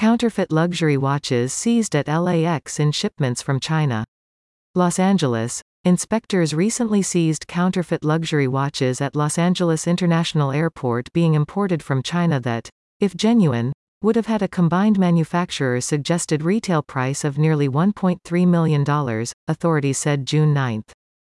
Counterfeit luxury watches seized at LAX in shipments from China. Los Angeles. Inspectors recently seized counterfeit luxury watches at Los Angeles International Airport being imported from China that, if genuine, would have had a combined manufacturer's suggested retail price of nearly $1.3 million, authorities said June 9.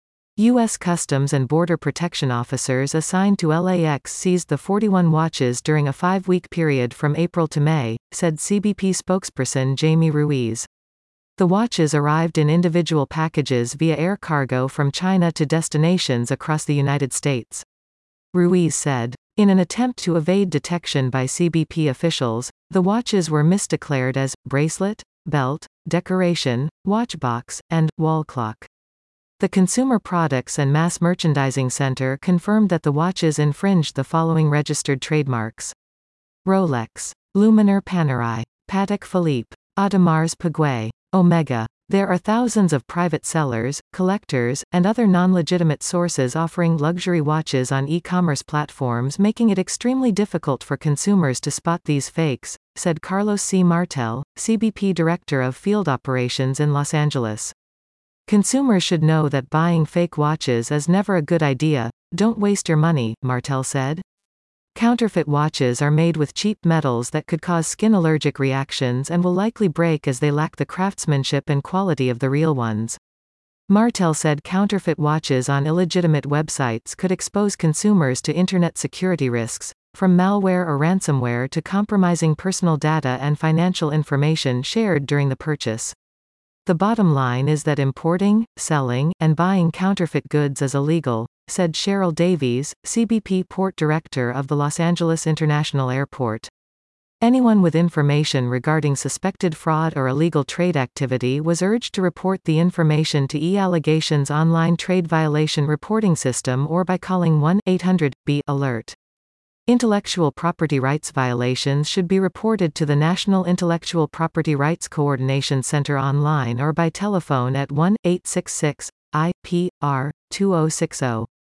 U.S. Customs and Border Protection officers assigned to LAX seized the 41 watches during a 5-week period from April to May, said CBP spokesperson Jamie Ruiz. The watches arrived in individual packages via air cargo from China to destinations across the United States. Ruiz said. In an attempt to evade detection by CBP officials, the watches were misdeclared as bracelet, belt, decoration, watchbox, and wall clock. The Consumer Products and Mass Merchandising Center confirmed that the watches infringed the following registered trademarks: Rolex, Luminor Panerai, Patek Philippe, Audemars Piguet, Omega. There are thousands of private sellers, collectors, and other non-legitimate sources offering luxury watches on e-commerce platforms, making it extremely difficult for consumers to spot these fakes, said Carlos C. Martel, CBP Director of Field Operations in Los Angeles. Consumers should know that buying fake watches is never a good idea. Don't waste your money, Martel said. Counterfeit watches are made with cheap metals that could cause skin allergic reactions and will likely break as they lack the craftsmanship and quality of the real ones. Martel said counterfeit watches on illegitimate websites could expose consumers to internet security risks, from malware or ransomware to compromising personal data and financial information shared during the purchase. The bottom line is that importing, selling, and buying counterfeit goods is illegal, said Cheryl Davies, CBP Port Director of the Los Angeles International Airport. Anyone with information regarding suspected fraud or illegal trade activity was urged to report the information to eAllegations online trade violation reporting system or by calling 1-800-BE-ALERT. Intellectual property rights violations should be reported to the National Intellectual Property Rights Coordination Center online or by telephone at 1-866-IP-R-2060.